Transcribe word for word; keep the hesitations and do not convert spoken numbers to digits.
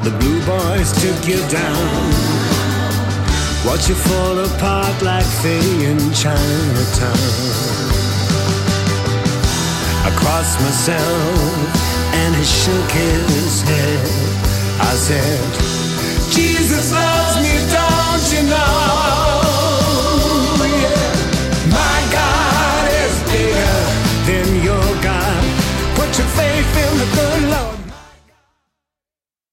The blue boys took you down, watch you fall apart like Faye in Chinatown. I crossed myself and he shook his head. I said, Jesus loves me, don't you know?